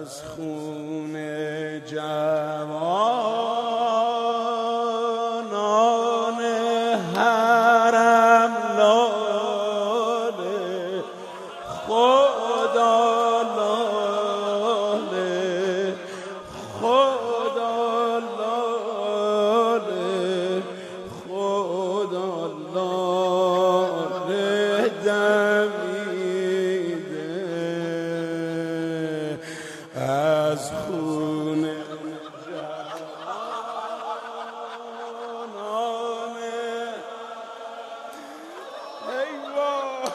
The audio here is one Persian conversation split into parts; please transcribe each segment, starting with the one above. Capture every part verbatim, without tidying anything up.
از خون جوانان حرم لاله خدا لاله خدا لاله خدا لاله دمیده از خون جوانان ای وای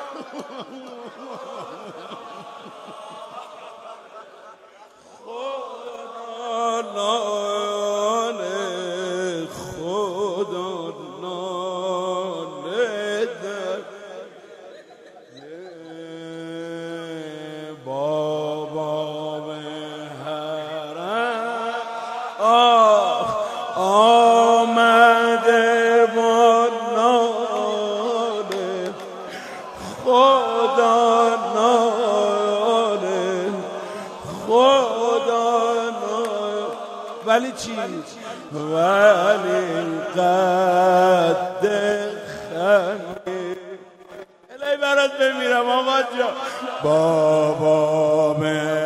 خدا لاله خدا لاله دمیده بابا به حرم آه آمده با ناله خدا ناله خدا ناله ولی چی؟ ولی قد خمی الهی برات بمیرم آقا جا بابا به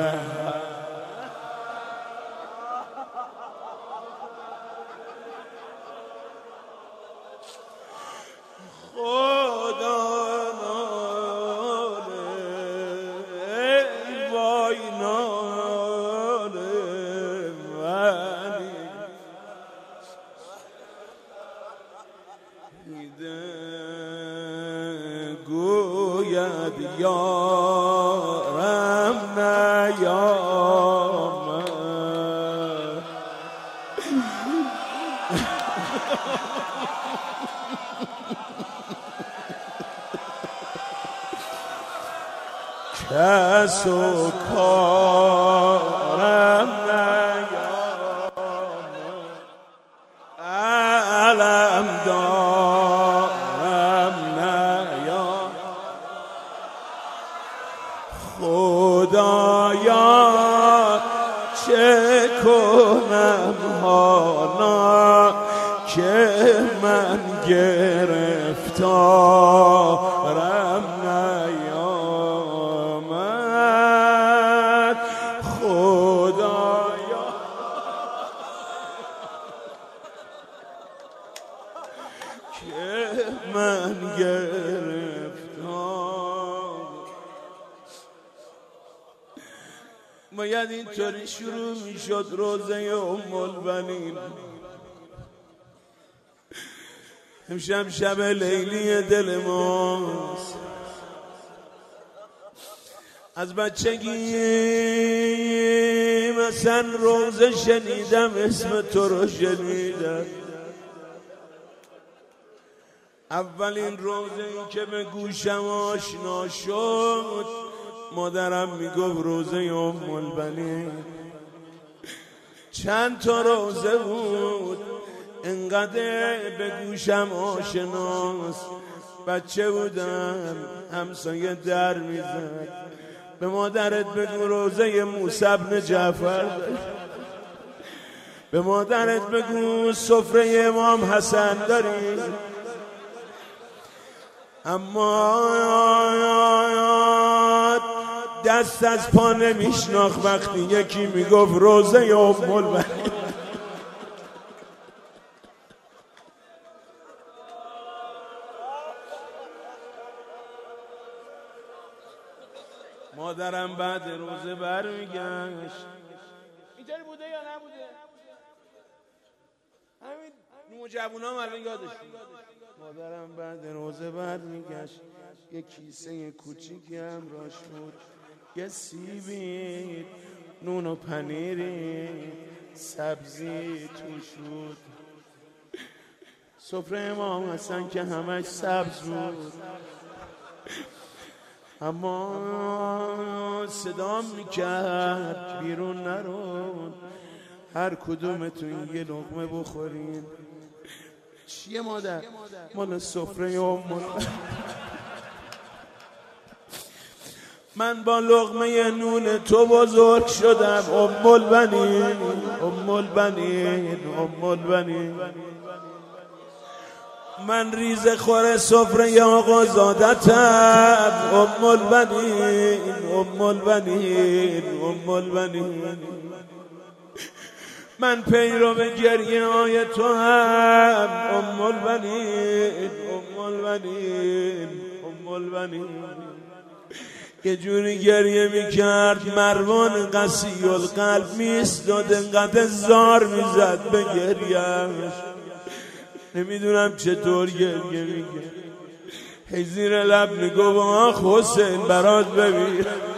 خدا ناله ای وای ناله ولی میده گوید یارم نیامد کس و کارم نیامد علم دارم نیامد خدایا چه کنم حالا که من گرفتارم نیامد خدایا که من گرفتار باید اینطوری شروع میشد روزه ام البنین امشب شب لیلی دل ماست از بچگی مثلا روزه شنیدم اسم تو رو شنیدم اولین روزه این که به گوشم آشنا شد مادرم میگفت روزه ام البنین چند تا روزه بود انقدر به گوشم آشناست بچه بودم همسایه در میزد به مادرت بگو روزه موسی بن جعفر داشت به مادرت بگو سفره امام حسن داری اما دست از پا نمیشناخت وقتی یکی میگفت روزه ام البنین مادرم بعد روزه برمیگشت اینطوری بوده یا نبوده؟ همین نوجوانام الان یادش مادرم بعد روزه برمیگشت یه کیسه کوچیکی همراش بود یه سیبی نون و پنیری سبزی توش بود سفره امام حسن که همش سبز بود اما صدام میکرد بیرون نرون هر کدومتون یه لقمه بخورین چیه مادر؟ مال سفره ام من با لقمه نون تو بزرگ شدم ام البنین ام البنین ام البنین. من ریز خور سفره آقا زادتم ام البنین ام البنین ام البنین. من پیرو به گریه های تو هم ام البنین ام البنین ام البنین. یه جوری گریه میکرد مروان قسی القلب میستاد انقدر زار میزد به گریهش، نمیدونم چطور گریه میکرد. هی زیر لب میگو آخ حسین برات ببین